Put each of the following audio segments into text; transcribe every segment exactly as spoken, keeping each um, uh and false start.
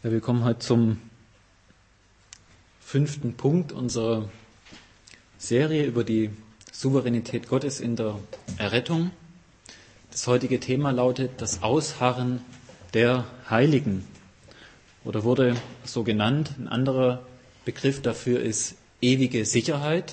Ja, wir kommen heute zum fünften Punkt unserer Serie über die Souveränität Gottes in der Errettung. Das heutige Thema lautet das Ausharren der Heiligen oder wurde so genannt. Ein anderer Begriff dafür ist ewige Sicherheit.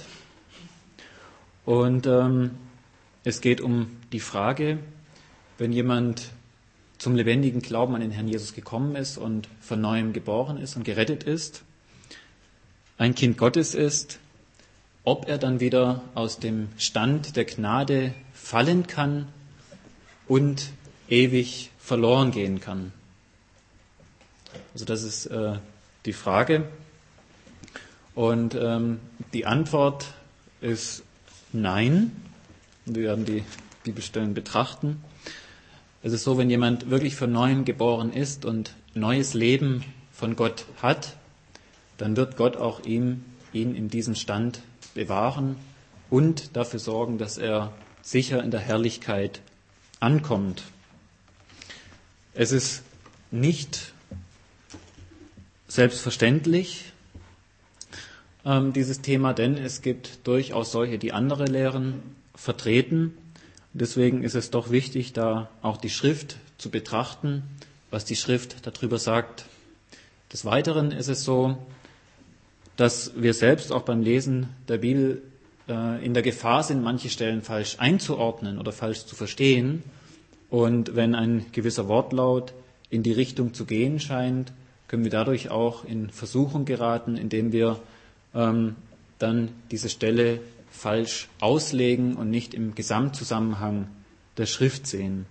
Und ähm, es geht um die Frage, wenn jemand zum lebendigen Glauben an den Herrn Jesus gekommen ist und von Neuem geboren ist und gerettet ist, ein Kind Gottes ist, ob er dann wieder aus dem Stand der Gnade fallen kann und ewig verloren gehen kann. Also das ist äh, die Frage. Und ähm, die Antwort ist nein. Wir werden die Bibelstellen betrachten. Es ist so, wenn jemand wirklich von Neuem geboren ist und neues Leben von Gott hat, dann wird Gott auch ihm, ihn in diesem Stand bewahren und dafür sorgen, dass er sicher in der Herrlichkeit ankommt. Es ist nicht selbstverständlich, ähm, dieses Thema, denn es gibt durchaus solche, die andere Lehren vertreten. Deswegen ist es doch wichtig, da auch die Schrift zu betrachten, was die Schrift darüber sagt. Des Weiteren ist es so, dass wir selbst auch beim Lesen der Bibel äh, in der Gefahr sind, manche Stellen falsch einzuordnen oder falsch zu verstehen. Und wenn ein gewisser Wortlaut in die Richtung zu gehen scheint, können wir dadurch auch in Versuchung geraten, indem wir ähm, dann diese Stelle falsch auslegen und nicht im Gesamtzusammenhang der Schrift sehen.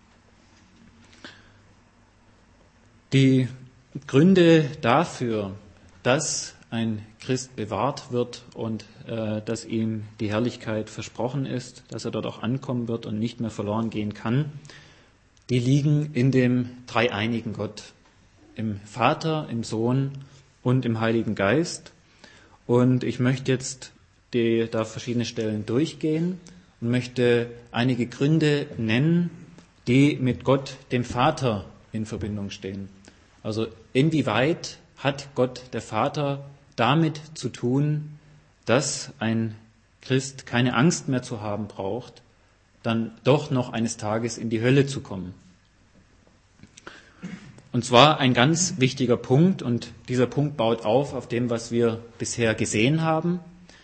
Die Gründe dafür, dass ein Christ bewahrt wird und äh, dass ihm die Herrlichkeit versprochen ist, dass er dort auch ankommen wird und nicht mehr verloren gehen kann, die liegen in dem dreieinigen Gott, im Vater, im Sohn und im Heiligen Geist. Und ich möchte jetzt die, da verschiedene Stellen durchgehen und möchte einige Gründe nennen, die mit Gott, dem Vater, in Verbindung stehen. Also inwieweit hat Gott, der Vater, damit zu tun, dass ein Christ keine Angst mehr zu haben braucht, dann doch noch eines Tages in die Hölle zu kommen. Und zwar ein ganz wichtiger Punkt, und dieser Punkt baut auf auf dem, was wir bisher gesehen haben,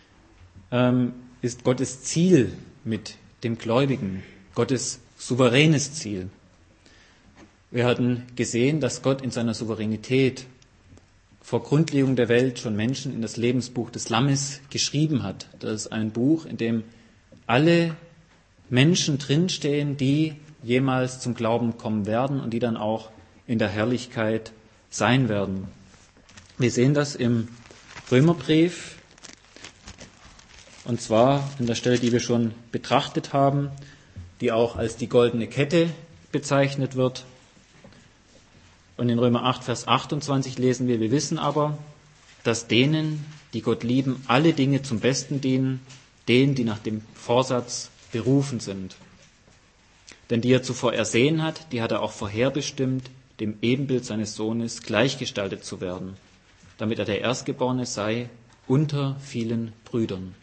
ist Gottes Ziel mit dem Gläubigen, Gottes souveränes Ziel. Wir hatten gesehen, dass Gott in seiner Souveränität vor Grundlegung der Welt schon Menschen in das Lebensbuch des Lammes geschrieben hat. Das ist ein Buch, in dem alle Menschen drinstehen, die jemals zum Glauben kommen werden und die dann auch in der Herrlichkeit sein werden. Wir sehen das im Römerbrief, und zwar an der Stelle, die wir schon betrachtet haben, die auch als die goldene Kette bezeichnet wird. Und in Römer acht, Vers achtundzwanzig lesen wir, wir wissen aber, dass denen, die Gott lieben, alle Dinge zum Besten dienen, denen, die nach dem Vorsatz berufen sind. Denn die er zuvor ersehen hat, die hat er auch vorherbestimmt, dem Ebenbild seines Sohnes gleichgestaltet zu werden, damit er der Erstgeborene sei unter vielen Brüdern.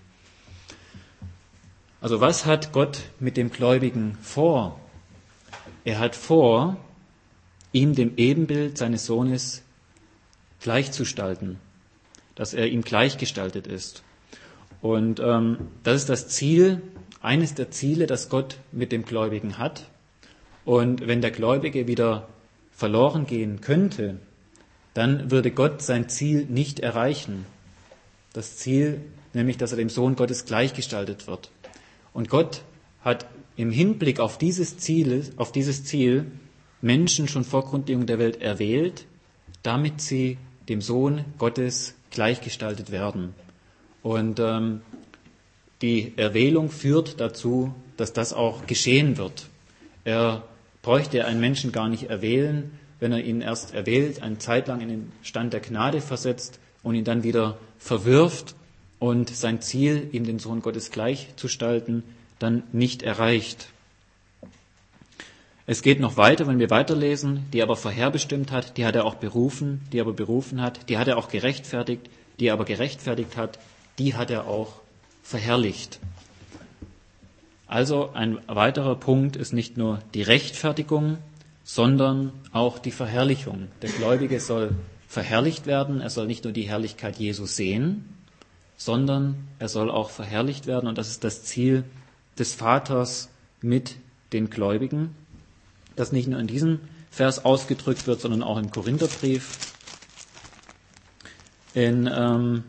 Also was hat Gott mit dem Gläubigen vor? Er hat vor, ihm dem Ebenbild seines Sohnes gleichzustalten, dass er ihm gleichgestaltet ist. Und ähm, das ist das Ziel, eines der Ziele, das Gott mit dem Gläubigen hat. Und wenn der Gläubige wieder verloren gehen könnte, dann würde Gott sein Ziel nicht erreichen. Das Ziel, nämlich, dass er dem Sohn Gottes gleichgestaltet wird. Und Gott hat im Hinblick auf dieses Ziel, auf dieses Ziel Menschen schon vor Grundlegung der Welt erwählt, damit sie dem Sohn Gottes gleichgestaltet werden. Und ähm, die Erwählung führt dazu, dass das auch geschehen wird. Er bräuchte einen Menschen gar nicht erwählen, wenn er ihn erst erwählt, eine Zeit lang in den Stand der Gnade versetzt und ihn dann wieder verwirft und sein Ziel, ihm den Sohn Gottes gleichzustalten, dann nicht erreicht. Es geht noch weiter, wenn wir weiterlesen, die er aber vorherbestimmt hat, die hat er auch berufen, die er aber berufen hat, die hat er auch gerechtfertigt, die er aber gerechtfertigt hat, die hat er auch verherrlicht. Also ein weiterer Punkt ist nicht nur die Rechtfertigung, sondern auch die Verherrlichung. Der Gläubige soll verherrlicht werden, er soll nicht nur die Herrlichkeit Jesu sehen, sondern er soll auch verherrlicht werden, und das ist das Ziel des Vaters mit den Gläubigen, das nicht nur in diesem Vers ausgedrückt wird, sondern auch im Korintherbrief. In ähm,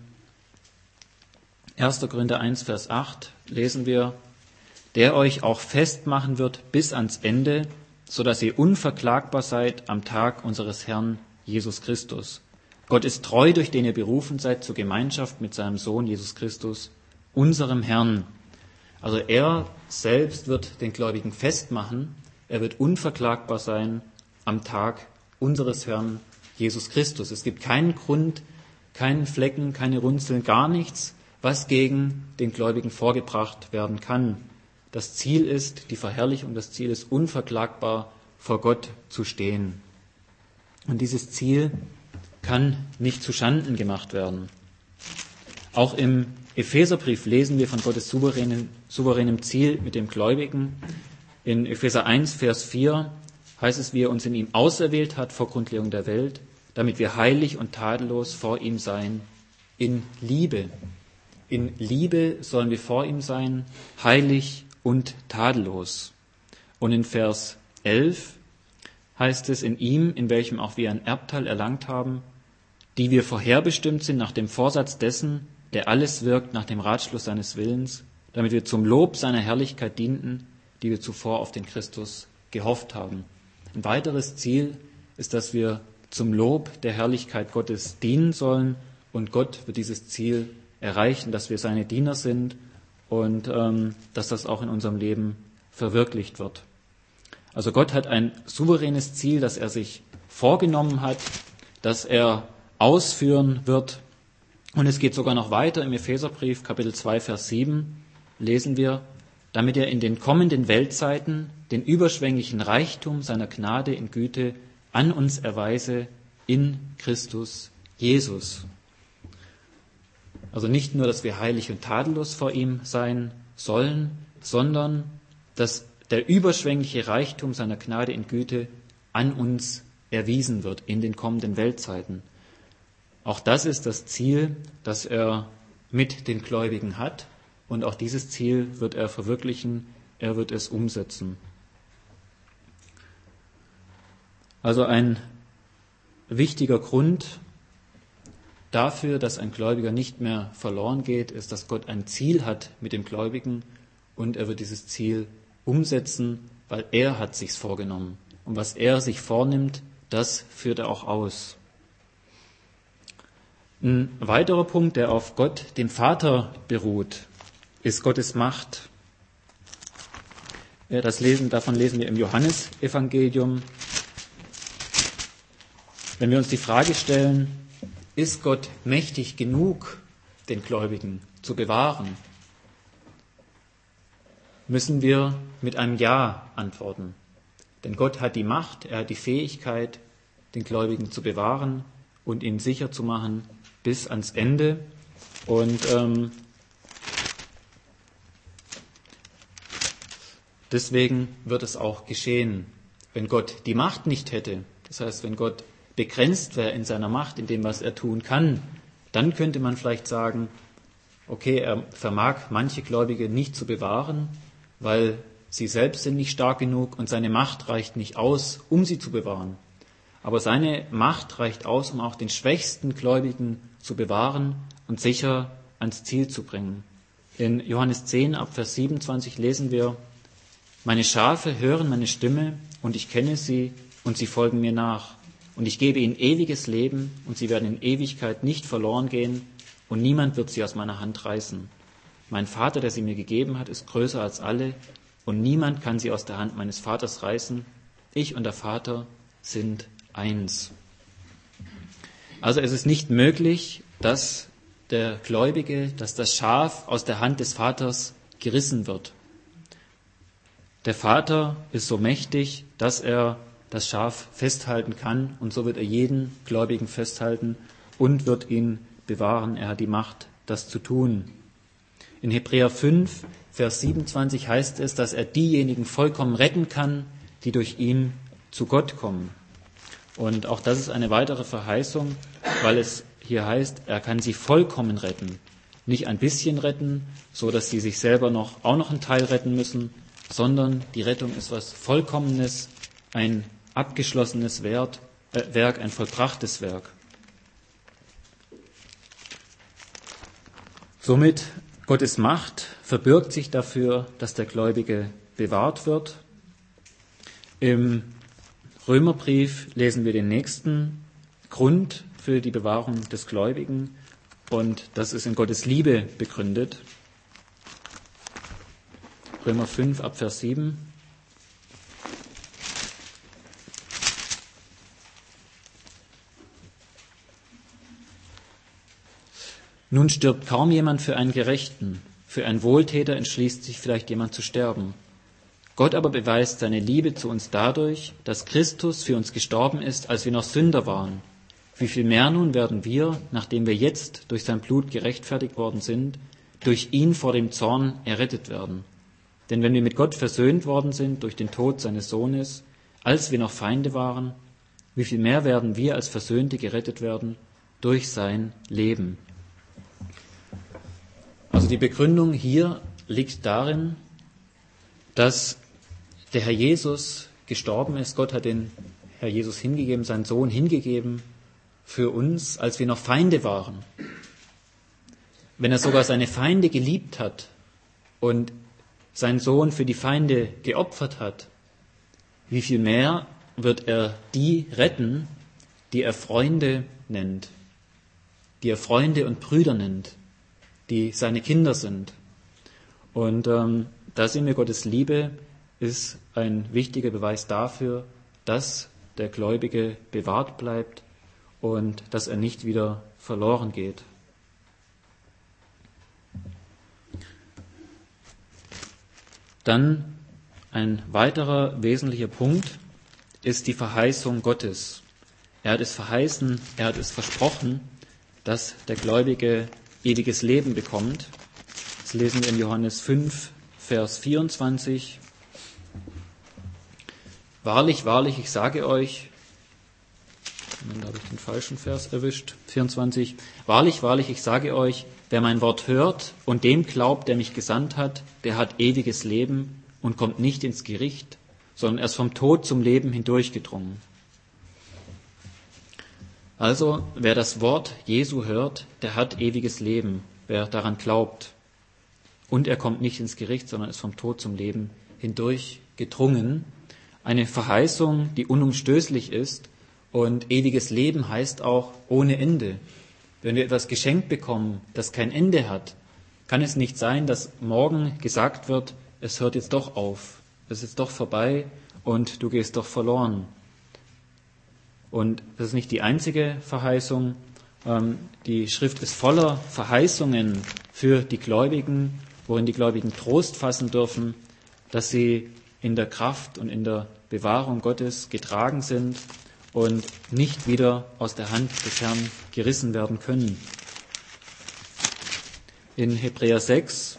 erster Korinther eins, Vers acht lesen wir, der euch auch festmachen wird bis ans Ende, so dass ihr unverklagbar seid am Tag unseres Herrn Jesus Christus. Gott ist treu, durch den ihr berufen seid zur Gemeinschaft mit seinem Sohn Jesus Christus, unserem Herrn. Also er selbst wird den Gläubigen festmachen, er wird unverklagbar sein am Tag unseres Herrn Jesus Christus. Es gibt keinen Grund, keinen Flecken, keine Runzeln, gar nichts, was gegen den Gläubigen vorgebracht werden kann. Das Ziel ist die Verherrlichung, das Ziel ist unverklagbar vor Gott zu stehen. Und dieses Ziel kann nicht zuschanden gemacht werden. Auch im Epheserbrief lesen wir von Gottes souveränen, souveränem Ziel mit dem Gläubigen. In Epheser eins, Vers vier heißt es, wie er uns in ihm auserwählt hat vor Grundlegung der Welt, damit wir heilig und tadellos vor ihm sein, in Liebe. In Liebe sollen wir vor ihm sein, heilig und tadellos. Und in Vers elf heißt es, in ihm, in welchem auch wir ein Erbteil erlangt haben, die wir vorherbestimmt sind nach dem Vorsatz dessen, der alles wirkt nach dem Ratschluss seines Willens, damit wir zum Lob seiner Herrlichkeit dienten, die wir zuvor auf den Christus gehofft haben. Ein weiteres Ziel ist, dass wir zum Lob der Herrlichkeit Gottes dienen sollen, und Gott wird dieses Ziel erreichen, dass wir seine Diener sind und ähm, dass das auch in unserem Leben verwirklicht wird. Also Gott hat ein souveränes Ziel, das er sich vorgenommen hat, das er ausführen wird. Und es geht sogar noch weiter. Im Epheserbrief, Kapitel zwei, Vers sieben, lesen wir, damit er in den kommenden Weltzeiten den überschwänglichen Reichtum seiner Gnade in Güte an uns erweise in Christus Jesus. Also nicht nur, dass wir heilig und tadellos vor ihm sein sollen, sondern dass der überschwängliche Reichtum seiner Gnade in Güte an uns erwiesen wird in den kommenden Weltzeiten. Auch das ist das Ziel, das er mit den Gläubigen hat, und auch dieses Ziel wird er verwirklichen, er wird es umsetzen. Also ein wichtiger Grund dafür, dass ein Gläubiger nicht mehr verloren geht, ist, dass Gott ein Ziel hat mit dem Gläubigen, und er wird dieses Ziel umsetzen, weil er hat sich's vorgenommen. Und was er sich vornimmt, das führt er auch aus. Ein weiterer Punkt, der auf Gott, dem Vater, beruht, ist Gottes Macht. Ja, das lesen, davon lesen wir im Johannesevangelium. Wenn wir uns die Frage stellen, ist Gott mächtig genug, den Gläubigen zu bewahren, müssen wir mit einem Ja antworten. Denn Gott hat die Macht, er hat die Fähigkeit, den Gläubigen zu bewahren und ihn sicher zu machen bis ans Ende. Und ähm, deswegen wird es auch geschehen. Wenn Gott die Macht nicht hätte, das heißt, wenn Gott begrenzt wäre in seiner Macht, in dem, was er tun kann, dann könnte man vielleicht sagen, okay, er vermag manche Gläubige nicht zu bewahren, weil sie selbst sind nicht stark genug und seine Macht reicht nicht aus, um sie zu bewahren. Aber seine Macht reicht aus, um auch den schwächsten Gläubigen zu bewahren und sicher ans Ziel zu bringen. In Johannes zehn, ab Vers siebenundzwanzig lesen wir, meine Schafe hören meine Stimme und ich kenne sie und sie folgen mir nach. Und ich gebe ihnen ewiges Leben und sie werden in Ewigkeit nicht verloren gehen und niemand wird sie aus meiner Hand reißen. Mein Vater, der sie mir gegeben hat, ist größer als alle und niemand kann sie aus der Hand meines Vaters reißen. Ich und der Vater sind eins. Also es ist nicht möglich, dass der Gläubige, dass das Schaf aus der Hand des Vaters gerissen wird. Der Vater ist so mächtig, dass er das Schaf festhalten kann, und so wird er jeden Gläubigen festhalten und wird ihn bewahren. Er hat die Macht, das zu tun. In Hebräer fünf, Vers siebenundzwanzig heißt es, dass er diejenigen vollkommen retten kann, die durch ihn zu Gott kommen. Und auch das ist eine weitere Verheißung, weil es hier heißt, er kann sie vollkommen retten. Nicht ein bisschen retten, so dass sie sich selber noch, auch noch einen Teil retten müssen, sondern die Rettung ist was Vollkommenes, ein abgeschlossenes Werk, äh, Werk, ein vollbrachtes Werk. Somit, Gottes Macht verbirgt sich dafür, dass der Gläubige bewahrt wird. Im Römerbrief lesen wir den nächsten Grund für die Bewahrung des Gläubigen, und das ist in Gottes Liebe begründet. Römer fünf, ab Vers sieben. Nun stirbt kaum jemand für einen Gerechten, für einen Wohltäter entschließt sich vielleicht jemand zu sterben. Gott aber beweist seine Liebe zu uns dadurch, dass Christus für uns gestorben ist, als wir noch Sünder waren. Wie viel mehr nun werden wir, nachdem wir jetzt durch sein Blut gerechtfertigt worden sind, durch ihn vor dem Zorn errettet werden. Denn wenn wir mit Gott versöhnt worden sind durch den Tod seines Sohnes, als wir noch Feinde waren, wie viel mehr werden wir als Versöhnte gerettet werden durch sein Leben. Also die Begründung hier liegt darin, dass der Herr Jesus gestorben ist. Gott hat den Herr Jesus hingegeben, seinen Sohn hingegeben für uns, als wir noch Feinde waren. Wenn er sogar seine Feinde geliebt hat und seinen Sohn für die Feinde geopfert hat, wie viel mehr wird er die retten, die er Freunde nennt, die er Freunde und Brüder nennt, die seine Kinder sind. Und ähm, da sehen wir, Gottes Liebe ist ein wichtiger Beweis dafür, dass der Gläubige bewahrt bleibt und dass er nicht wieder verloren geht. Dann ein weiterer wesentlicher Punkt ist die Verheißung Gottes. Er hat es verheißen, er hat es versprochen, dass der Gläubige ewiges Leben bekommt. Das lesen wir in Johannes fünf, Vers vierundzwanzig. Wahrlich, wahrlich, ich sage euch, da habe ich den falschen Vers erwischt, vierundzwanzig. Wahrlich, wahrlich, ich sage euch, wer mein Wort hört und dem glaubt, der mich gesandt hat, der hat ewiges Leben und kommt nicht ins Gericht, sondern er ist vom Tod zum Leben hindurchgedrungen. Also, wer das Wort Jesu hört, der hat ewiges Leben, wer daran glaubt. Und er kommt nicht ins Gericht, sondern ist vom Tod zum Leben hindurchgedrungen. Eine Verheißung, die unumstößlich ist, und ewiges Leben heißt auch ohne Ende. Wenn wir etwas geschenkt bekommen, das kein Ende hat, kann es nicht sein, dass morgen gesagt wird, es hört jetzt doch auf, es ist doch vorbei und du gehst doch verloren. Und das ist nicht die einzige Verheißung. Die Schrift ist voller Verheißungen für die Gläubigen, worin die Gläubigen Trost fassen dürfen, dass sie in der Kraft und in der Bewahrung Gottes getragen sind und nicht wieder aus der Hand des Herrn gerissen werden können. In Hebräer sechs,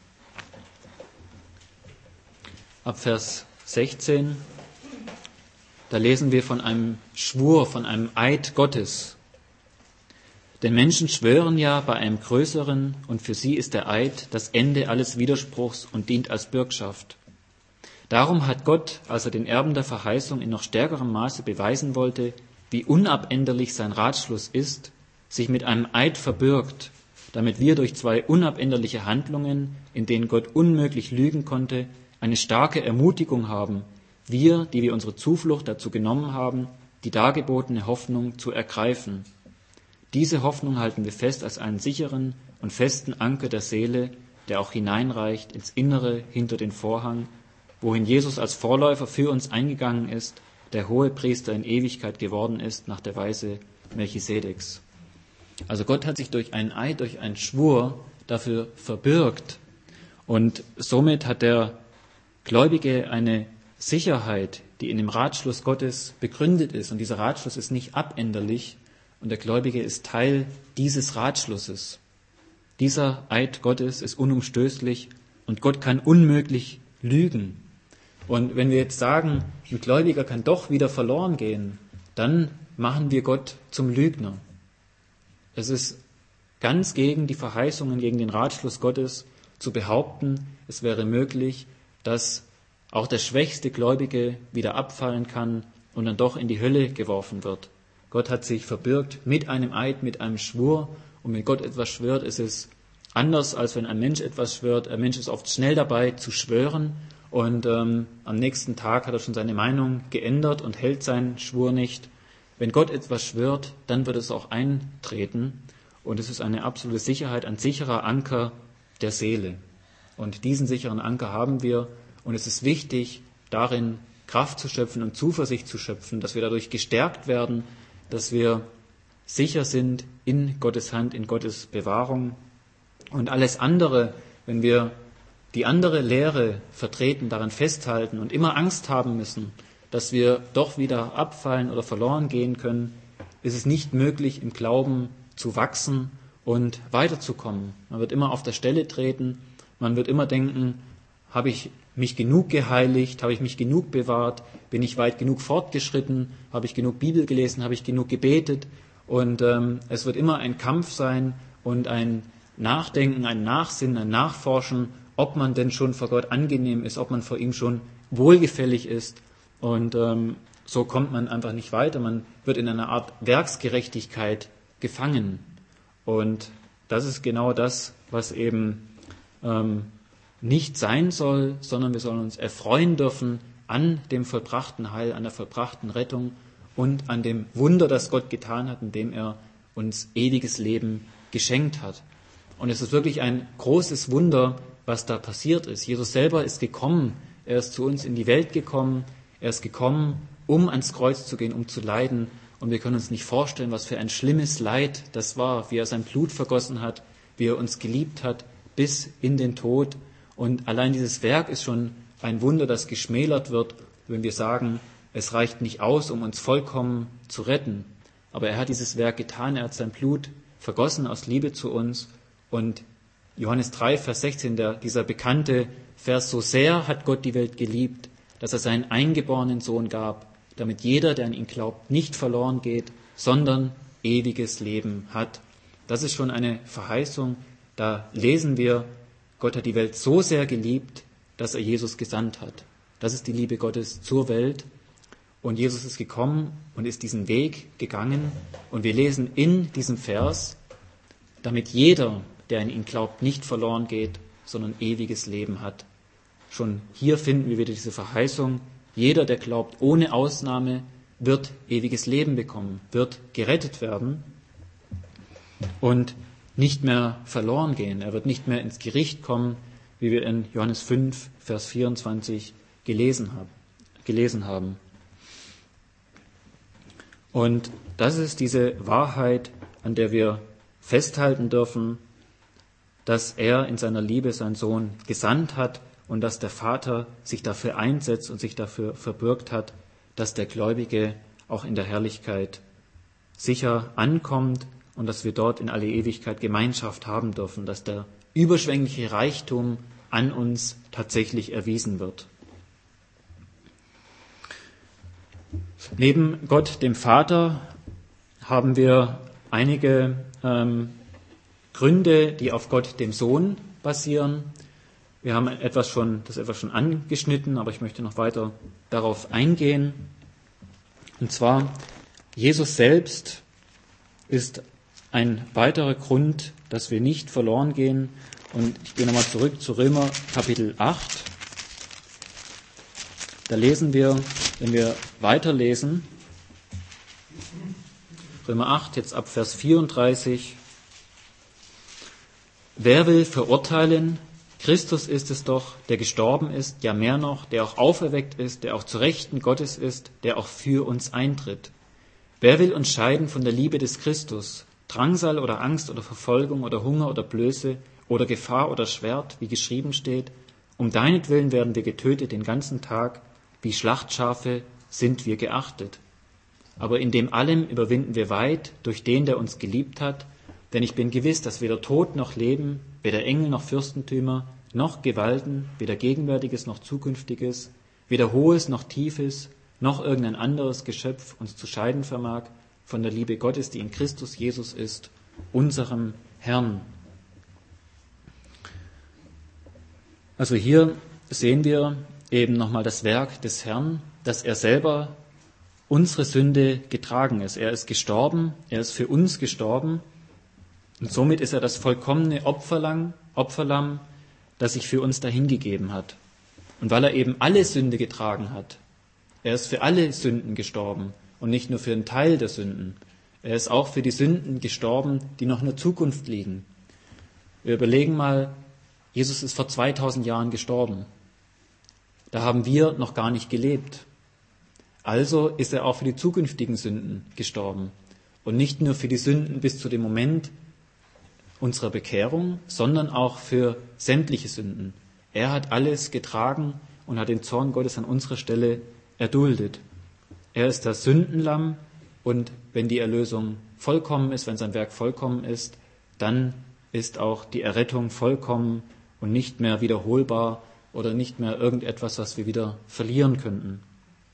ab Vers sechzehn, da lesen wir von einem Schwur, von einem Eid Gottes. Denn Menschen schwören ja bei einem Größeren, und für sie ist der Eid das Ende alles Widerspruchs und dient als Bürgschaft. Darum hat Gott, als er den Erben der Verheißung in noch stärkerem Maße beweisen wollte, wie unabänderlich sein Ratschluss ist, sich mit einem Eid verbürgt, damit wir durch zwei unabänderliche Handlungen, in denen Gott unmöglich lügen konnte, eine starke Ermutigung haben, wir, die wir unsere Zuflucht dazu genommen haben, die dargebotene Hoffnung zu ergreifen. Diese Hoffnung halten wir fest als einen sicheren und festen Anker der Seele, der auch hineinreicht ins Innere hinter den Vorhang, wohin Jesus als Vorläufer für uns eingegangen ist, der Hohepriester in Ewigkeit geworden ist, nach der Weise Melchisedeks. Also Gott hat sich durch einen Eid, durch einen Schwur dafür verbürgt. Und somit hat er Gläubige eine Sicherheit, die in dem Ratschluss Gottes begründet ist. Und dieser Ratschluss ist nicht abänderlich und der Gläubige ist Teil dieses Ratschlusses. Dieser Eid Gottes ist unumstößlich und Gott kann unmöglich lügen. Und wenn wir jetzt sagen, ein Gläubiger kann doch wieder verloren gehen, dann machen wir Gott zum Lügner. Es ist ganz gegen die Verheißungen, gegen den Ratschluss Gottes zu behaupten, es wäre möglich, dass auch der schwächste Gläubige wieder abfallen kann und dann doch in die Hölle geworfen wird. Gott hat sich verbürgt mit einem Eid, mit einem Schwur. Und wenn Gott etwas schwört, ist es anders, als wenn ein Mensch etwas schwört. Ein Mensch ist oft schnell dabei zu schwören und ähm, am nächsten Tag hat er schon seine Meinung geändert und hält seinen Schwur nicht. Wenn Gott etwas schwört, dann wird es auch eintreten und es ist eine absolute Sicherheit, ein sicherer Anker der Seele. Und diesen sicheren Anker haben wir und es ist wichtig, darin Kraft zu schöpfen und Zuversicht zu schöpfen, dass wir dadurch gestärkt werden, dass wir sicher sind in Gottes Hand, in Gottes Bewahrung. Und alles andere, wenn wir die andere Lehre vertreten, daran festhalten und immer Angst haben müssen, dass wir doch wieder abfallen oder verloren gehen können, ist es nicht möglich, im Glauben zu wachsen und weiterzukommen. Man wird immer auf der Stelle treten, man wird immer denken, habe ich mich genug geheiligt, habe ich mich genug bewahrt, bin ich weit genug fortgeschritten, habe ich genug Bibel gelesen, habe ich genug gebetet und ähm, es wird immer ein Kampf sein und ein Nachdenken, ein Nachsinnen, ein Nachforschen, ob man denn schon vor Gott angenehm ist, ob man vor ihm schon wohlgefällig ist und ähm, so kommt man einfach nicht weiter, man wird in einer Art Werksgerechtigkeit gefangen und das ist genau das, was eben ähm, nicht sein soll, sondern wir sollen uns erfreuen dürfen an dem vollbrachten Heil, an der vollbrachten Rettung und an dem Wunder, das Gott getan hat, indem er uns ewiges Leben geschenkt hat. Und es ist wirklich ein großes Wunder, was da passiert ist. Jesus selber ist gekommen, er ist zu uns in die Welt gekommen, er ist gekommen, um ans Kreuz zu gehen, um zu leiden. Und wir können uns nicht vorstellen, was für ein schlimmes Leid das war, wie er sein Blut vergossen hat, wie er uns geliebt hat, bis in den Tod. Und allein dieses Werk ist schon ein Wunder, das geschmälert wird, wenn wir sagen, es reicht nicht aus, um uns vollkommen zu retten. Aber er hat dieses Werk getan, er hat sein Blut vergossen aus Liebe zu uns. Und Johannes drei, Vers sechzehn, der, dieser bekannte Vers, so sehr hat Gott die Welt geliebt, dass er seinen eingeborenen Sohn gab, damit jeder, der an ihn glaubt, nicht verloren geht, sondern ewiges Leben hat. Das ist schon eine Verheißung, da lesen wir, Gott hat die Welt so sehr geliebt, dass er Jesus gesandt hat. Das ist die Liebe Gottes zur Welt. Und Jesus ist gekommen und ist diesen Weg gegangen. Und wir lesen in diesem Vers, damit jeder, der an ihn glaubt, nicht verloren geht, sondern ewiges Leben hat. Schon hier finden wir wieder diese Verheißung. Jeder, der glaubt, ohne Ausnahme, wird ewiges Leben bekommen, wird gerettet werden. Und nicht mehr verloren gehen. Er wird nicht mehr ins Gericht kommen, wie wir in Johannes fünf, Vers vierundzwanzig gelesen haben. Gelesen haben. Und das ist diese Wahrheit, an der wir festhalten dürfen, dass er in seiner Liebe seinen Sohn gesandt hat und dass der Vater sich dafür einsetzt und sich dafür verbürgt hat, dass der Gläubige auch in der Herrlichkeit sicher ankommt und dass wir dort in alle Ewigkeit Gemeinschaft haben dürfen, dass der überschwängliche Reichtum an uns tatsächlich erwiesen wird. Neben Gott, dem Vater, haben wir einige ähm, Gründe, die auf Gott, dem Sohn, basieren. Wir haben etwas schon, das etwas schon angeschnitten, aber ich möchte noch weiter darauf eingehen. Und zwar, Jesus selbst ist ein weiterer Grund, dass wir nicht verloren gehen. Und ich gehe nochmal zurück zu Römer Kapitel acht. Da lesen wir, wenn wir weiterlesen, Römer acht, jetzt ab Vers vierunddreißig. Wer will verurteilen? Christus ist es doch, der gestorben ist, ja mehr noch, der auch auferweckt ist, der auch zu Rechten Gottes ist, der auch für uns eintritt. Wer will uns scheiden von der Liebe des Christus? Drangsal oder Angst oder Verfolgung oder Hunger oder Blöße oder Gefahr oder Schwert, wie geschrieben steht, Um deinetwillen werden wir getötet den ganzen Tag, wie Schlachtschafe sind wir geachtet. Aber in dem allem überwinden wir weit durch den, der uns geliebt hat, denn ich bin gewiss, dass weder Tod noch Leben, weder Engel noch Fürstentümer, noch Gewalten, weder Gegenwärtiges noch Zukünftiges, weder Hohes noch Tiefes, noch irgendein anderes Geschöpf uns zu scheiden vermag von der Liebe Gottes, die in Christus Jesus ist, unserem Herrn. Also hier sehen wir eben nochmal das Werk des Herrn, dass er selber unsere Sünde getragen ist. Er ist gestorben, er ist für uns gestorben und somit ist er das vollkommene Opferlamm, Opferlamm, das sich für uns dahingegeben hat. Und weil er eben alle Sünde getragen hat, er ist für alle Sünden gestorben und nicht nur für einen Teil der Sünden. Er ist auch für die Sünden gestorben, die noch in der Zukunft liegen. Wir überlegen mal, Jesus ist vor zweitausend Jahren gestorben. Da haben wir noch gar nicht gelebt. Also ist er auch für die zukünftigen Sünden gestorben. Und nicht nur für die Sünden bis zu dem Moment unserer Bekehrung, sondern auch für sämtliche Sünden. Er hat alles getragen und hat den Zorn Gottes an unserer Stelle erduldet. Er ist das Sündenlamm und wenn die Erlösung vollkommen ist, wenn sein Werk vollkommen ist, dann ist auch die Errettung vollkommen und nicht mehr wiederholbar oder nicht mehr irgendetwas, was wir wieder verlieren könnten.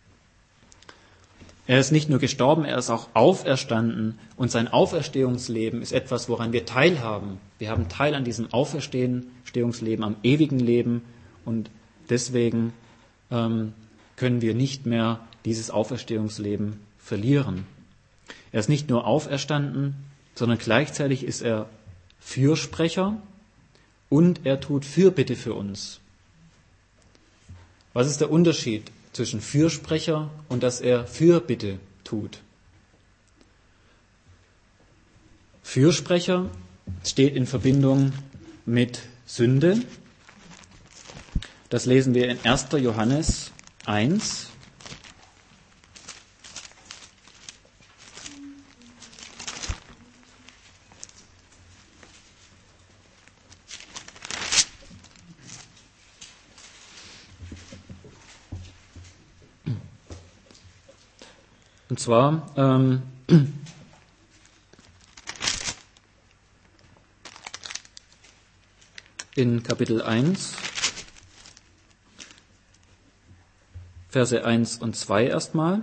Er ist nicht nur gestorben, er ist auch auferstanden und sein Auferstehungsleben ist etwas, woran wir teilhaben. Wir haben Teil an diesem Auferstehungsleben, am ewigen Leben und deswegen ähm, können wir nicht mehr dieses Auferstehungsleben verlieren. Er ist nicht nur auferstanden, sondern gleichzeitig ist er Fürsprecher und er tut Fürbitte für uns. Was ist der Unterschied zwischen Fürsprecher und dass er Fürbitte tut? Fürsprecher steht in Verbindung mit Sünde. Das lesen wir in erster Johannes eins. Und zwar ähm, in Kapitel eins, Verse eins und zwei erstmal.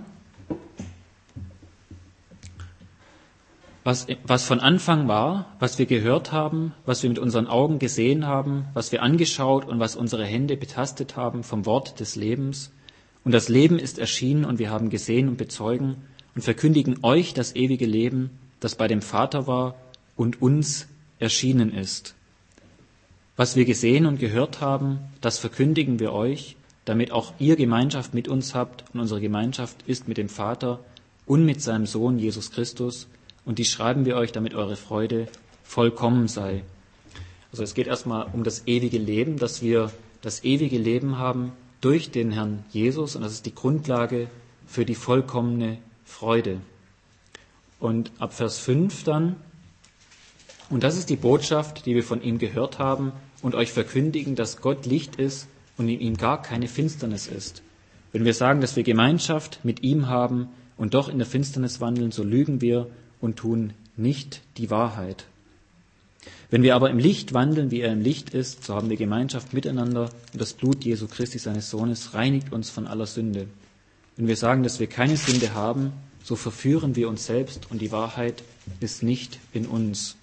Was, was von Anfang war, was wir gehört haben, was wir mit unseren Augen gesehen haben, was wir angeschaut und was unsere Hände betastet haben vom Wort des Lebens. Und das Leben ist erschienen und wir haben gesehen und bezeugen und verkündigen euch das ewige Leben, das bei dem Vater war und uns erschienen ist. Was wir gesehen und gehört haben, das verkündigen wir euch, damit auch ihr Gemeinschaft mit uns habt und unsere Gemeinschaft ist mit dem Vater und mit seinem Sohn Jesus Christus und die schreiben wir euch, damit eure Freude vollkommen sei. Also es geht erstmal um das ewige Leben, dass wir das ewige Leben haben durch den Herrn Jesus und das ist die Grundlage für die vollkommene Freude. Und ab Vers fünf dann, und das ist die Botschaft, die wir von ihm gehört haben und euch verkündigen, dass Gott Licht ist und in ihm gar keine Finsternis ist. Wenn wir sagen, dass wir Gemeinschaft mit ihm haben und doch in der Finsternis wandeln, so lügen wir und tun nicht die Wahrheit. Wenn wir aber im Licht wandeln, wie er im Licht ist, so haben wir Gemeinschaft miteinander und das Blut Jesu Christi, seines Sohnes, reinigt uns von aller Sünde. Wenn wir sagen, dass wir keine Sünde haben, so verführen wir uns selbst und die Wahrheit ist nicht in uns.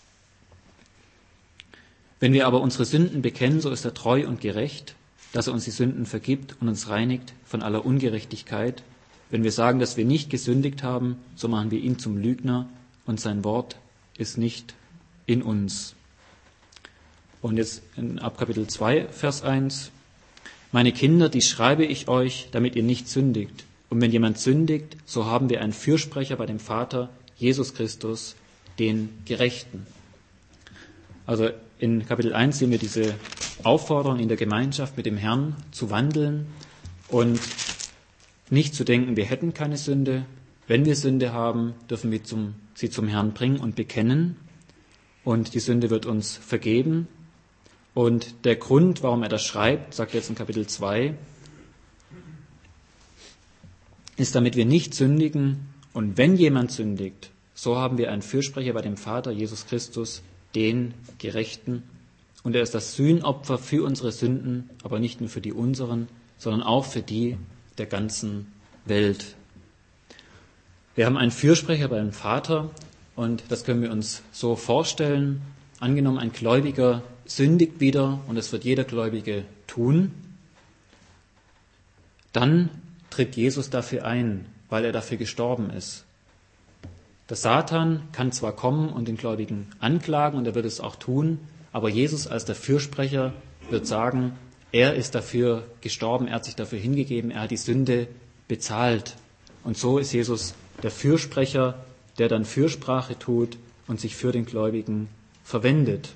Wenn wir aber unsere Sünden bekennen, so ist er treu und gerecht, dass er uns die Sünden vergibt und uns reinigt von aller Ungerechtigkeit. Wenn wir sagen, dass wir nicht gesündigt haben, so machen wir ihn zum Lügner und sein Wort ist nicht in uns. Und jetzt in, ab Kapitel zwei, Vers eins. Meine Kinder, dies schreibe ich euch, damit ihr nicht sündigt. Und wenn jemand sündigt, so haben wir einen Fürsprecher bei dem Vater, Jesus Christus, den Gerechten. Also in Kapitel eins sehen wir diese Aufforderung in der Gemeinschaft mit dem Herrn zu wandeln und nicht zu denken, wir hätten keine Sünde. Wenn wir Sünde haben, dürfen wir zum, sie zum Herrn bringen und bekennen. Und die Sünde wird uns vergeben. Und der Grund, warum er das schreibt, sagt er jetzt in Kapitel zwei, ist, damit wir nicht sündigen. Und wenn jemand sündigt, so haben wir einen Fürsprecher bei dem Vater, Jesus Christus, den Gerechten. Und er ist das Sühnopfer für unsere Sünden, aber nicht nur für die unseren, sondern auch für die der ganzen Welt. Wir haben einen Fürsprecher beim Vater und das können wir uns so vorstellen. Angenommen, ein Gläubiger sündigt wieder und das wird jeder Gläubige tun, dann tritt Jesus dafür ein, weil er dafür gestorben ist. Der Satan kann zwar kommen und den Gläubigen anklagen und er wird es auch tun, aber Jesus als der Fürsprecher wird sagen, er ist dafür gestorben, er hat sich dafür hingegeben, er hat die Sünde bezahlt. Und so ist Jesus der Fürsprecher, der dann Fürsprache tut und sich für den Gläubigen verwendet.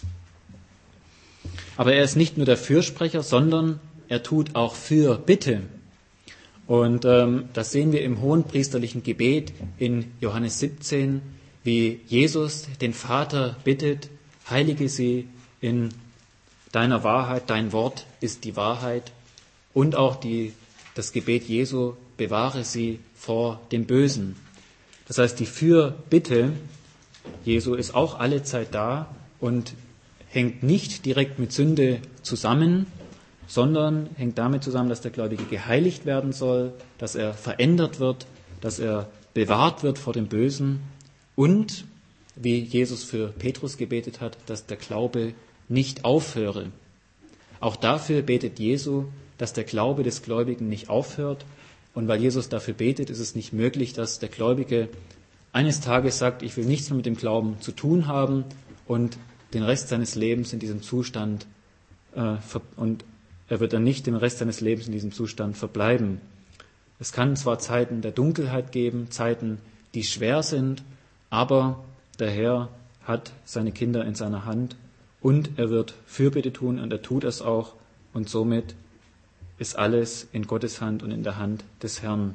Aber er ist nicht nur der Fürsprecher, sondern er tut auch Fürbitte. Und ähm, das sehen wir im hohenpriesterlichen Gebet in Johannes siebzehn, wie Jesus den Vater bittet, heilige sie in deiner Wahrheit, dein Wort ist die Wahrheit. Und auch die, das Gebet Jesu, bewahre sie vor dem Bösen. Das heißt, die Fürbitte Jesu ist auch alle Zeit da und hängt nicht direkt mit Sünde zusammen, sondern hängt damit zusammen, dass der Gläubige geheiligt werden soll, dass er verändert wird, dass er bewahrt wird vor dem Bösen und, wie Jesus für Petrus gebetet hat, dass der Glaube nicht aufhöre. Auch dafür betet Jesu, dass der Glaube des Gläubigen nicht aufhört. Und weil Jesus dafür betet, ist es nicht möglich, dass der Gläubige eines Tages sagt, ich will nichts mehr mit dem Glauben zu tun haben und den Rest seines Lebens in diesem Zustand äh, und er wird dann nicht den Rest seines Lebens in diesem Zustand verbleiben. Es kann zwar Zeiten der Dunkelheit geben, Zeiten, die schwer sind, aber der Herr hat seine Kinder in seiner Hand und er wird Fürbitte tun und er tut es auch und somit ist alles in Gottes Hand und in der Hand des Herrn.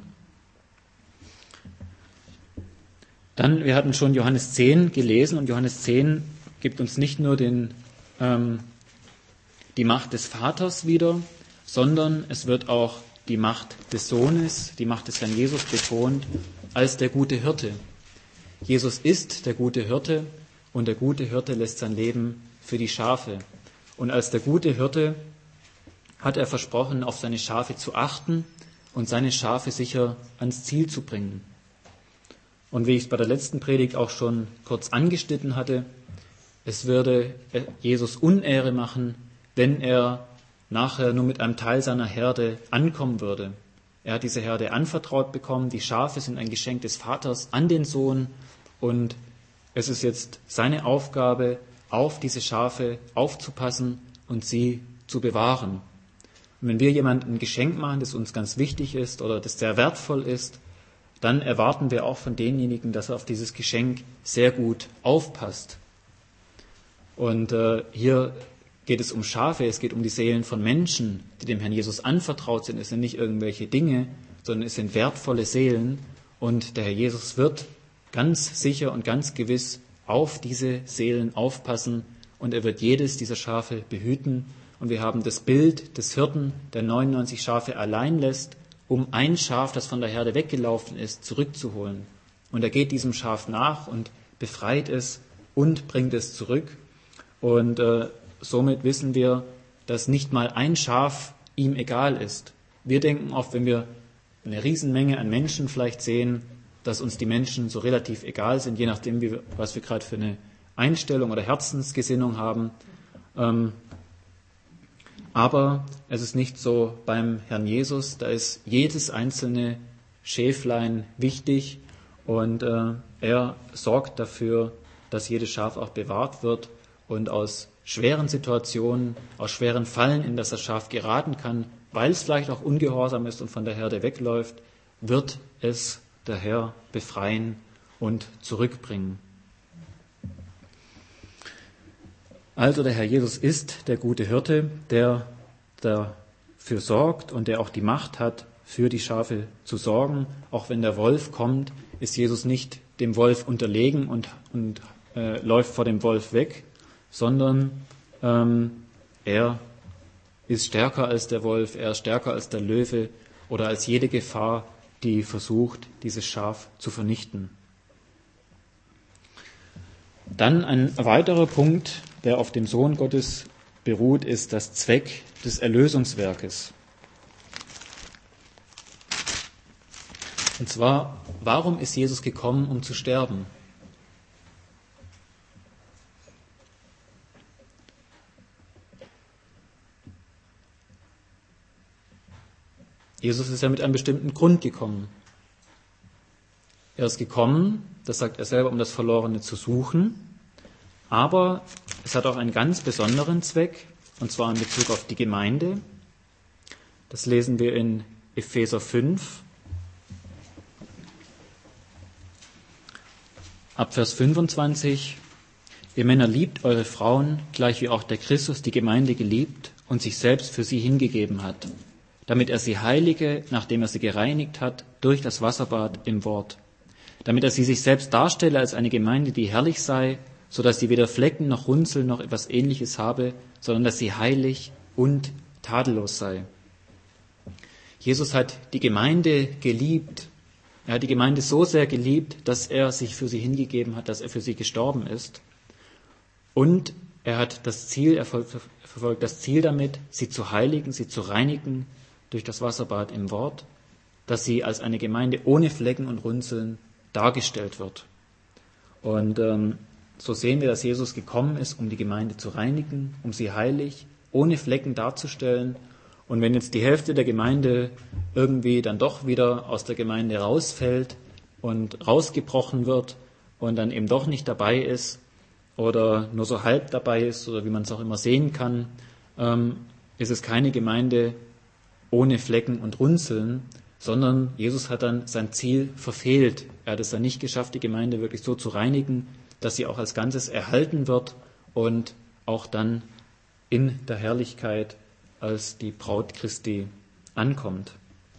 Dann, wir hatten schon Johannes zehn gelesen und Johannes zehn gibt uns nicht nur den, ähm, die Macht des Vaters wieder, sondern es wird auch die Macht des Sohnes, die Macht des Herrn Jesus betont, als der gute Hirte. Jesus ist der gute Hirte und der gute Hirte lässt sein Leben für die Schafe. Und als der gute Hirte hat er versprochen, auf seine Schafe zu achten und seine Schafe sicher ans Ziel zu bringen. Und wie ich es bei der letzten Predigt auch schon kurz angeschnitten hatte, es würde Jesus Unehre machen, wenn er nachher nur mit einem Teil seiner Herde ankommen würde. Er hat diese Herde anvertraut bekommen, die Schafe sind ein Geschenk des Vaters an den Sohn und es ist jetzt seine Aufgabe, auf diese Schafe aufzupassen und sie zu bewahren. Und wenn wir jemandem ein Geschenk machen, das uns ganz wichtig ist oder das sehr wertvoll ist, dann erwarten wir auch von denjenigen, dass er auf dieses Geschenk sehr gut aufpasst. Und äh, hier geht es um Schafe, es geht um die Seelen von Menschen, die dem Herrn Jesus anvertraut sind. Es sind nicht irgendwelche Dinge, sondern es sind wertvolle Seelen. Und der Herr Jesus wird ganz sicher und ganz gewiss auf diese Seelen aufpassen und er wird jedes dieser Schafe behüten. Und wir haben das Bild des Hirten, der neunundneunzig Schafe allein lässt, um ein Schaf, das von der Herde weggelaufen ist, zurückzuholen. Und er geht diesem Schaf nach und befreit es und bringt es zurück. Und äh, somit wissen wir, dass nicht mal ein Schaf ihm egal ist. Wir denken oft, wenn wir eine Riesenmenge an Menschen vielleicht sehen, dass uns die Menschen so relativ egal sind, je nachdem, wie wir, was wir gerade für eine Einstellung oder Herzensgesinnung haben. Ähm, aber es ist nicht so beim Herrn Jesus, da ist jedes einzelne Schäflein wichtig und äh, er sorgt dafür, dass jedes Schaf auch bewahrt wird und aus schweren Situationen, aus schweren Fallen, in das das Schaf geraten kann, weil es vielleicht auch ungehorsam ist und von der Herde wegläuft, wird es der Herr befreien und zurückbringen. Also der Herr Jesus ist der gute Hirte, der dafür sorgt und der auch die Macht hat, für die Schafe zu sorgen. Auch wenn der Wolf kommt, ist Jesus nicht dem Wolf unterlegen und, und äh, läuft vor dem Wolf weg, sondern ähm, er ist stärker als der Wolf, er ist stärker als der Löwe oder als jede Gefahr, die versucht, dieses Schaf zu vernichten. Dann ein weiterer Punkt, der auf dem Sohn Gottes beruht, ist das Zweck des Erlösungswerkes. Und zwar, warum ist Jesus gekommen, um zu sterben? Jesus ist ja mit einem bestimmten Grund gekommen. Er ist gekommen, das sagt er selber, um das Verlorene zu suchen, aber es hat auch einen ganz besonderen Zweck, und zwar in Bezug auf die Gemeinde. Das lesen wir in Epheser fünf, ab Vers fünfundzwanzig. Ihr Männer liebt eure Frauen, gleich wie auch der Christus die Gemeinde geliebt und sich selbst für sie hingegeben hat, damit er sie heilige, nachdem er sie gereinigt hat, durch das Wasserbad im Wort, damit er sie sich selbst darstelle als eine Gemeinde, die herrlich sei, so dass sie weder Flecken noch Runzeln noch etwas Ähnliches habe, sondern dass sie heilig und tadellos sei. Jesus hat die Gemeinde geliebt. Er hat die Gemeinde so sehr geliebt, dass er sich für sie hingegeben hat, dass er für sie gestorben ist. Und er hat das Ziel, er verfolgt das Ziel damit, sie zu heiligen, sie zu reinigen durch das Wasserbad im Wort, dass sie als eine Gemeinde ohne Flecken und Runzeln dargestellt wird. Und ähm, so sehen wir, dass Jesus gekommen ist, um die Gemeinde zu reinigen, um sie heilig, ohne Flecken darzustellen. Und wenn jetzt die Hälfte der Gemeinde irgendwie dann doch wieder aus der Gemeinde rausfällt und rausgebrochen wird und dann eben doch nicht dabei ist oder nur so halb dabei ist oder wie man es auch immer sehen kann, ähm, ist es keine Gemeinde ohne Flecken und Runzeln, sondern Jesus hat dann sein Ziel verfehlt. Er hat es dann nicht geschafft, die Gemeinde wirklich so zu reinigen, dass sie auch als Ganzes erhalten wird und auch dann in der Herrlichkeit als die Braut Christi ankommt.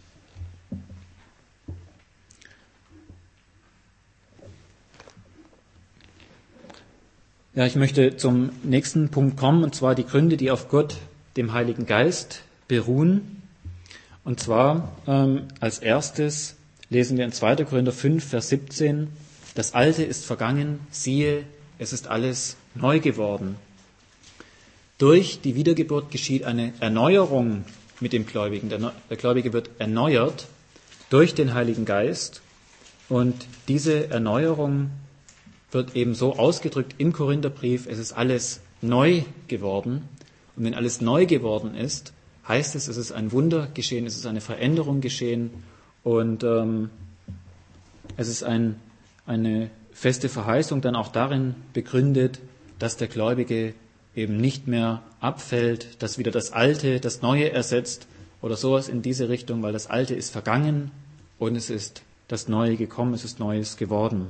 Ja, ich möchte zum nächsten Punkt kommen, und zwar die Gründe, die auf Gott, dem Heiligen Geist, beruhen. Und zwar ähm, als erstes lesen wir in zweiter Korinther fünf, Vers siebzehn, das Alte ist vergangen, siehe, es ist alles neu geworden. Durch die Wiedergeburt geschieht eine Erneuerung mit dem Gläubigen. Der, der Gläubige wird erneuert durch den Heiligen Geist. Und diese Erneuerung wird eben so ausgedrückt im Korintherbrief, es ist alles neu geworden. Und wenn alles neu geworden ist, heißt es, es ist ein Wunder geschehen, es ist eine Veränderung geschehen und ähm, es ist ein, eine feste Verheißung dann auch darin begründet, dass der Gläubige eben nicht mehr abfällt, dass wieder das Alte das Neue ersetzt oder sowas in diese Richtung, weil das Alte ist vergangen und es ist das Neue gekommen, es ist Neues geworden.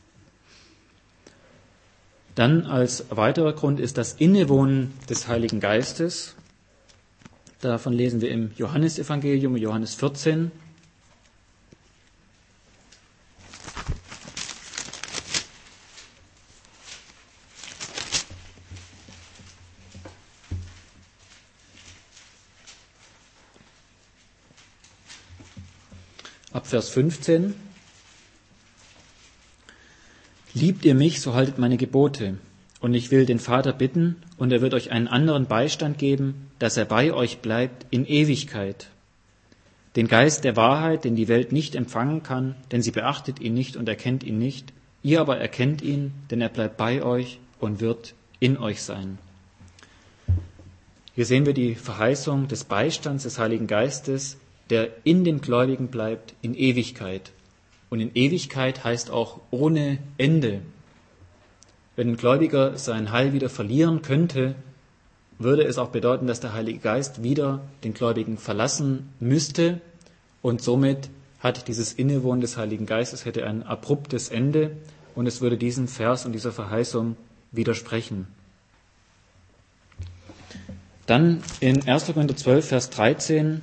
Dann als weiterer Grund ist das Innewohnen des Heiligen Geistes. Davon lesen wir im Johannesevangelium, Johannes vierzehn. Ab Vers fünfzehn. Liebt ihr mich, so haltet meine Gebote. Und ich will den Vater bitten, und er wird euch einen anderen Beistand geben, dass er bei euch bleibt in Ewigkeit. Den Geist der Wahrheit, den die Welt nicht empfangen kann, denn sie beachtet ihn nicht und erkennt ihn nicht. Ihr aber erkennt ihn, denn er bleibt bei euch und wird in euch sein. Hier sehen wir die Verheißung des Beistands des Heiligen Geistes, der in dem Gläubigen bleibt in Ewigkeit. Und in Ewigkeit heißt auch ohne Ende. Wenn ein Gläubiger sein Heil wieder verlieren könnte, würde es auch bedeuten, dass der Heilige Geist wieder den Gläubigen verlassen müsste und somit hat dieses Innewohnen des Heiligen Geistes hätte ein abruptes Ende und es würde diesem Vers und dieser Verheißung widersprechen. Dann in erster Korinther zwölf, Vers dreizehn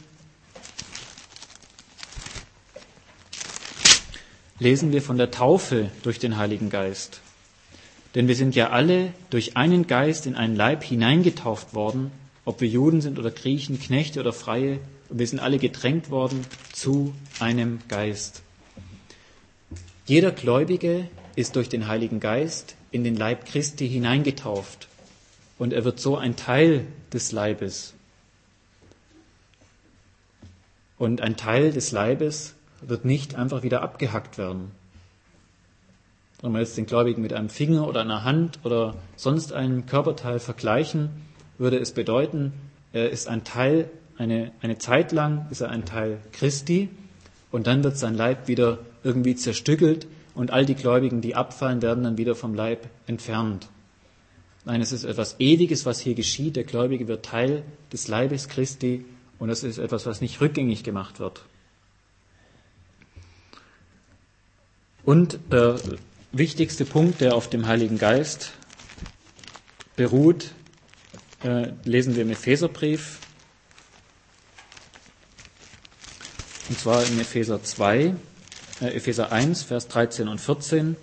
lesen wir von der Taufe durch den Heiligen Geist. Denn wir sind ja alle durch einen Geist in einen Leib hineingetauft worden, ob wir Juden sind oder Griechen, Knechte oder Freie, und wir sind alle gedrängt worden zu einem Geist. Jeder Gläubige ist durch den Heiligen Geist in den Leib Christi hineingetauft und er wird so ein Teil des Leibes. Und ein Teil des Leibes wird nicht einfach wieder abgehackt werden. Wenn wir jetzt den Gläubigen mit einem Finger oder einer Hand oder sonst einem Körperteil vergleichen, würde es bedeuten, er ist ein Teil, eine, eine Zeit lang ist er ein Teil Christi und dann wird sein Leib wieder irgendwie zerstückelt und all die Gläubigen, die abfallen, werden dann wieder vom Leib entfernt. Nein, es ist etwas Ewiges, was hier geschieht. Der Gläubige wird Teil des Leibes Christi und das ist etwas, was nicht rückgängig gemacht wird. Und der wichtigste Punkt, der auf dem Heiligen Geist beruht, äh, lesen wir im Epheserbrief. Und zwar in Epheser zwei, äh, Epheser eins, Vers dreizehn und vierzehn.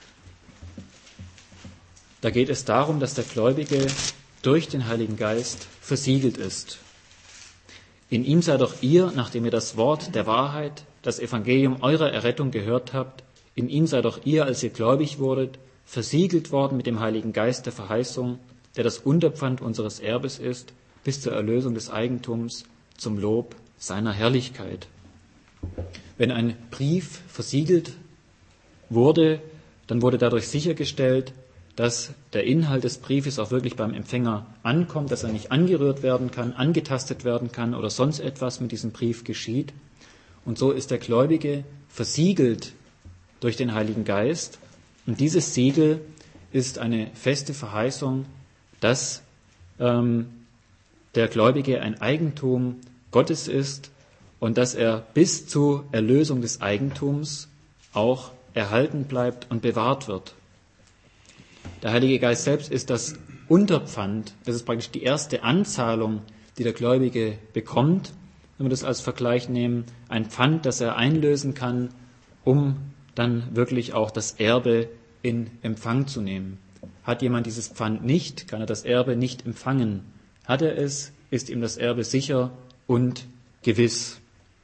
Da geht es darum, dass der Gläubige durch den Heiligen Geist versiegelt ist. In ihm seid auch ihr, nachdem ihr das Wort der Wahrheit, das Evangelium eurer Errettung gehört habt, in ihm seid auch ihr, als ihr gläubig wurdet, versiegelt worden mit dem Heiligen Geist der Verheißung, der das Unterpfand unseres Erbes ist, bis zur Erlösung des Eigentums zum Lob seiner Herrlichkeit. Wenn ein Brief versiegelt wurde, dann wurde dadurch sichergestellt, dass der Inhalt des Briefes auch wirklich beim Empfänger ankommt, dass er nicht angerührt werden kann, angetastet werden kann oder sonst etwas mit diesem Brief geschieht. Und so ist der Gläubige versiegelt durch den Heiligen Geist. Und dieses Siegel ist eine feste Verheißung, dass ähm, der Gläubige ein Eigentum Gottes ist und dass er bis zur Erlösung des Eigentums auch erhalten bleibt und bewahrt wird. Der Heilige Geist selbst ist das Unterpfand, das ist praktisch die erste Anzahlung, die der Gläubige bekommt, wenn wir das als Vergleich nehmen, ein Pfand, das er einlösen kann, um dann wirklich auch das Erbe in Empfang zu nehmen. Hat jemand dieses Pfand nicht, kann er das Erbe nicht empfangen. Hat er es, ist ihm das Erbe sicher und gewiss.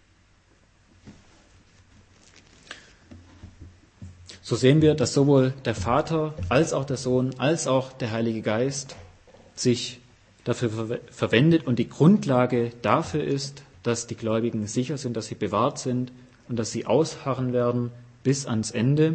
So sehen wir, dass sowohl der Vater als auch der Sohn als auch der Heilige Geist sich dafür ver- verwendet und die Grundlage dafür ist, dass die Gläubigen sicher sind, dass sie bewahrt sind und dass sie ausharren werden bis ans Ende.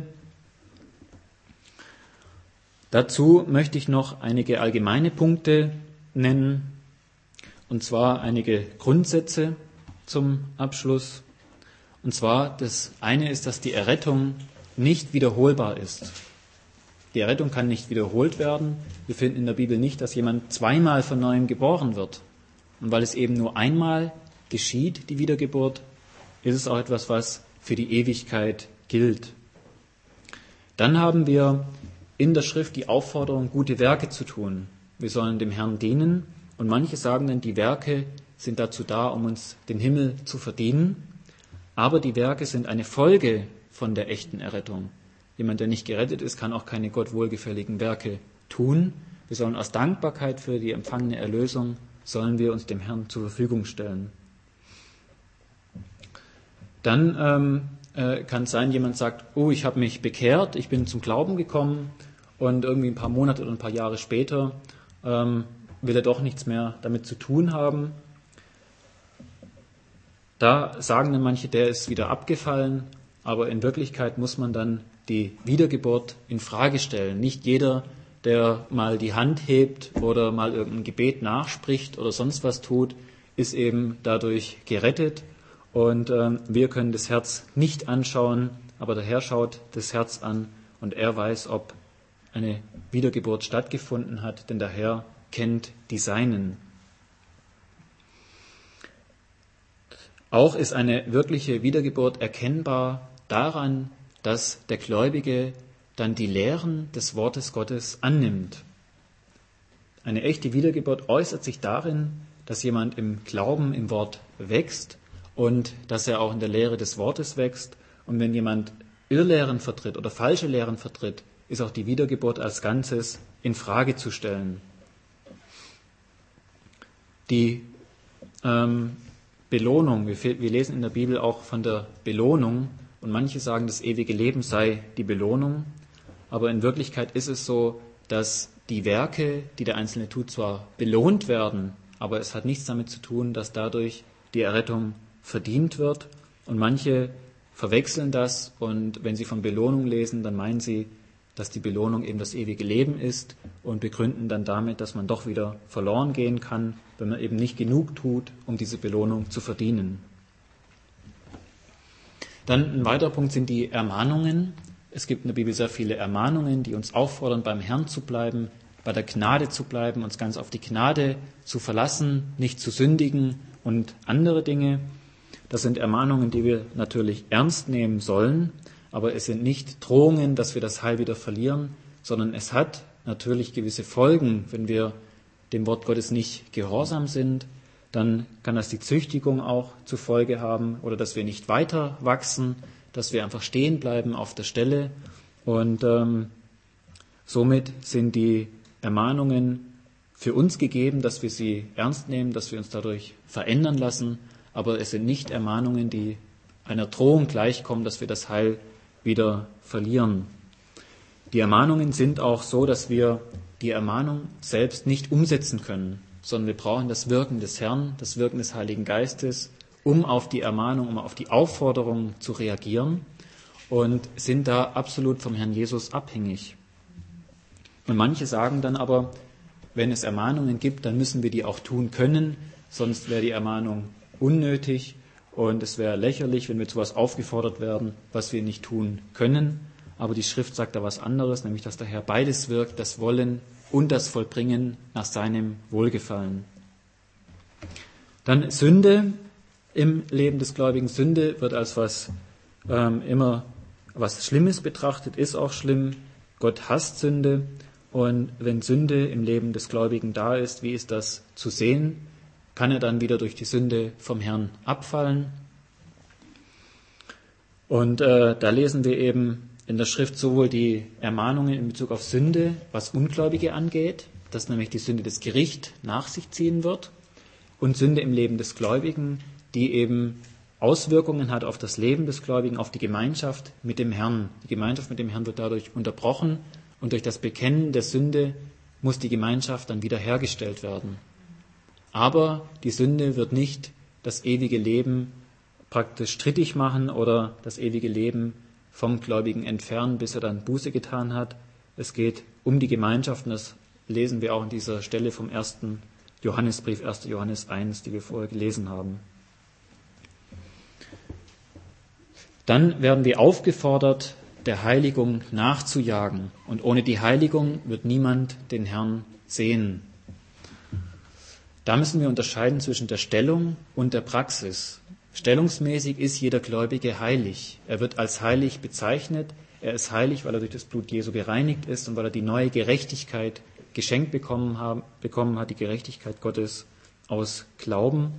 Dazu möchte ich noch einige allgemeine Punkte nennen, und zwar einige Grundsätze zum Abschluss. Und zwar, das eine ist, dass die Errettung nicht wiederholbar ist. Die Errettung kann nicht wiederholt werden. Wir finden in der Bibel nicht, dass jemand zweimal von neuem geboren wird. Und weil es eben nur einmal geschieht, die Wiedergeburt, ist es auch etwas, was für die Ewigkeit gilt. Dann haben wir in der Schrift die Aufforderung, gute Werke zu tun. Wir sollen dem Herrn dienen. Und manche sagen dann, die Werke sind dazu da, um uns den Himmel zu verdienen. Aber die Werke sind eine Folge von der echten Errettung. Jemand, der nicht gerettet ist, kann auch keine Gott wohlgefälligen Werke tun. Wir sollen aus Dankbarkeit für die empfangene Erlösung, sollen wir uns dem Herrn zur Verfügung stellen. Dann ähm, äh, kann es sein, jemand sagt, oh, ich habe mich bekehrt, ich bin zum Glauben gekommen und irgendwie ein paar Monate oder ein paar Jahre später ähm, will er doch nichts mehr damit zu tun haben. Da sagen dann manche, der ist wieder abgefallen, aber in Wirklichkeit muss man dann die Wiedergeburt in Frage stellen. Nicht jeder, der mal die Hand hebt oder mal irgendein Gebet nachspricht oder sonst was tut, ist eben dadurch gerettet. Und ähm, wir können das Herz nicht anschauen, aber der Herr schaut das Herz an und er weiß, ob eine Wiedergeburt stattgefunden hat, denn der Herr kennt die Seinen. Auch ist eine wirkliche Wiedergeburt erkennbar daran, dass der Gläubige dann die Lehren des Wortes Gottes annimmt. Eine echte Wiedergeburt äußert sich darin, dass jemand im Glauben im Wort wächst und dass er auch in der Lehre des Wortes wächst. Und wenn jemand Irrlehren vertritt oder falsche Lehren vertritt, ist auch die Wiedergeburt als Ganzes in Frage zu stellen. Die ähm, Belohnung, wir, wir lesen in der Bibel auch von der Belohnung und manche sagen, das ewige Leben sei die Belohnung, aber in Wirklichkeit ist es so, dass die Werke, die der Einzelne tut, zwar belohnt werden, aber es hat nichts damit zu tun, dass dadurch die Errettung verdient wird. Und manche verwechseln das und wenn sie von Belohnung lesen, dann meinen sie, dass die Belohnung eben das ewige Leben ist und begründen dann damit, dass man doch wieder verloren gehen kann, wenn man eben nicht genug tut, um diese Belohnung zu verdienen. Dann ein weiterer Punkt sind die Ermahnungen. Es gibt in der Bibel sehr viele Ermahnungen, die uns auffordern, beim Herrn zu bleiben, bei der Gnade zu bleiben, uns ganz auf die Gnade zu verlassen, nicht zu sündigen und andere Dinge. Das sind Ermahnungen, die wir natürlich ernst nehmen sollen, aber es sind nicht Drohungen, dass wir das Heil wieder verlieren, sondern es hat natürlich gewisse Folgen. Wenn wir dem Wort Gottes nicht gehorsam sind, dann kann das die Züchtigung auch zur Folge haben oder dass wir nicht weiter wachsen, dass wir einfach stehen bleiben auf der Stelle. Und ähm, somit sind die Ermahnungen für uns gegeben, dass wir sie ernst nehmen, dass wir uns dadurch verändern lassen, aber es sind nicht Ermahnungen, die einer Drohung gleichkommen, dass wir das Heil wieder verlieren. Die Ermahnungen sind auch so, dass wir die Ermahnung selbst nicht umsetzen können, sondern wir brauchen das Wirken des Herrn, das Wirken des Heiligen Geistes, um auf die Ermahnung, um auf die Aufforderung zu reagieren und sind da absolut vom Herrn Jesus abhängig. Und manche sagen dann aber, wenn es Ermahnungen gibt, dann müssen wir die auch tun können, sonst wäre die Ermahnung unnötig und es wäre lächerlich, wenn wir zu etwas aufgefordert werden, was wir nicht tun können. Aber die Schrift sagt da was anderes, nämlich dass der Herr beides wirkt, das Wollen und das Vollbringen nach seinem Wohlgefallen. Dann Sünde im Leben des Gläubigen. Sünde wird als was ähm, immer was Schlimmes betrachtet, ist auch schlimm. Gott hasst Sünde. Und wenn Sünde im Leben des Gläubigen da ist, wie ist das zu sehen? Kann er dann wieder durch die Sünde vom Herrn abfallen? Und äh, da lesen wir eben in der Schrift sowohl die Ermahnungen in Bezug auf Sünde, was Ungläubige angeht, dass nämlich die Sünde das Gericht nach sich ziehen wird, und Sünde im Leben des Gläubigen, die eben Auswirkungen hat auf das Leben des Gläubigen, auf die Gemeinschaft mit dem Herrn. Die Gemeinschaft mit dem Herrn wird dadurch unterbrochen und durch das Bekennen der Sünde muss die Gemeinschaft dann wieder hergestellt werden. Aber die Sünde wird nicht das ewige Leben praktisch strittig machen oder das ewige Leben vom Gläubigen entfernen, bis er dann Buße getan hat. Es geht um die Gemeinschaft und das lesen wir auch in dieser Stelle vom ersten Johannesbrief, erster Johannes eins, die wir vorher gelesen haben. Dann werden wir aufgefordert, der Heiligung nachzujagen. Und ohne die Heiligung wird niemand den Herrn sehen. Da müssen wir unterscheiden zwischen der Stellung und der Praxis. Stellungsmäßig ist jeder Gläubige heilig. Er wird als heilig bezeichnet. Er ist heilig, weil er durch das Blut Jesu gereinigt ist und weil er die neue Gerechtigkeit geschenkt bekommen, haben, bekommen hat, die Gerechtigkeit Gottes aus Glauben.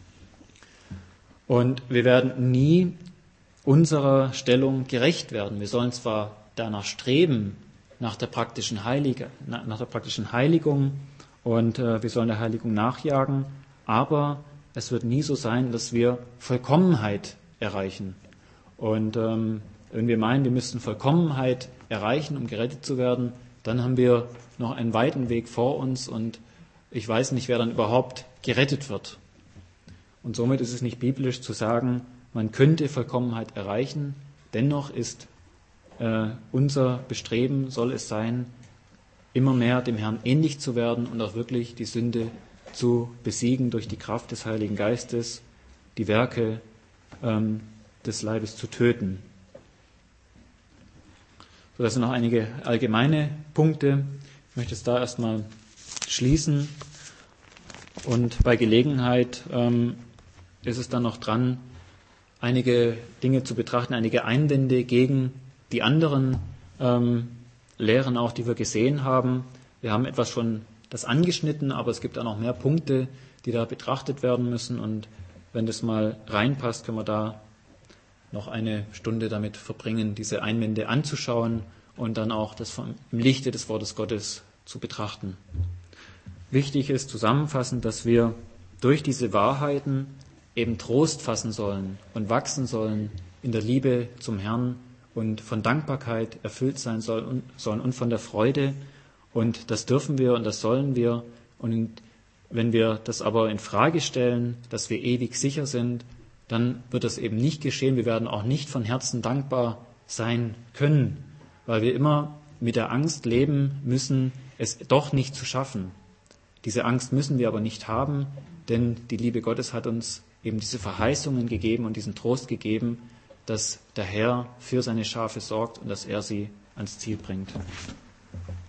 Und wir werden nie unserer Stellung gerecht werden. Wir sollen zwar danach streben, nach der praktischen, Heilig- nach der praktischen Heiligung, und äh, wir sollen der Heiligung nachjagen, aber es wird nie so sein, dass wir Vollkommenheit erreichen. Und ähm, wenn wir meinen, wir müssten Vollkommenheit erreichen, um gerettet zu werden, dann haben wir noch einen weiten Weg vor uns und ich weiß nicht, wer dann überhaupt gerettet wird. Und somit ist es nicht biblisch zu sagen, man könnte Vollkommenheit erreichen. Dennoch ist äh, unser Bestreben, soll es sein, immer mehr dem Herrn ähnlich zu werden und auch wirklich die Sünde zu besiegen durch die Kraft des Heiligen Geistes, die Werke ähm, des Leibes zu töten. So, das sind noch einige allgemeine Punkte. Ich möchte es da erstmal schließen und bei Gelegenheit ähm, ist es dann noch dran, einige Dinge zu betrachten, einige Einwände gegen die anderen ähm, Lehren auch, die wir gesehen haben. Wir haben etwas schon das angeschnitten, aber es gibt auch noch mehr Punkte, die da betrachtet werden müssen. Und wenn das mal reinpasst, können wir da noch eine Stunde damit verbringen, diese Einwände anzuschauen und dann auch das vom, im Lichte des Wortes Gottes zu betrachten. Wichtig ist zusammenfassend, dass wir durch diese Wahrheiten eben Trost fassen sollen und wachsen sollen in der Liebe zum Herrn und von Dankbarkeit erfüllt sein sollen und von der Freude. Und das dürfen wir und das sollen wir. Und wenn wir das aber in Frage stellen, dass wir ewig sicher sind, dann wird das eben nicht geschehen. Wir werden auch nicht von Herzen dankbar sein können, weil wir immer mit der Angst leben müssen, es doch nicht zu schaffen. Diese Angst müssen wir aber nicht haben, denn die Liebe Gottes hat uns eben diese Verheißungen gegeben und diesen Trost gegeben, dass der Herr für seine Schafe sorgt und dass er sie ans Ziel bringt.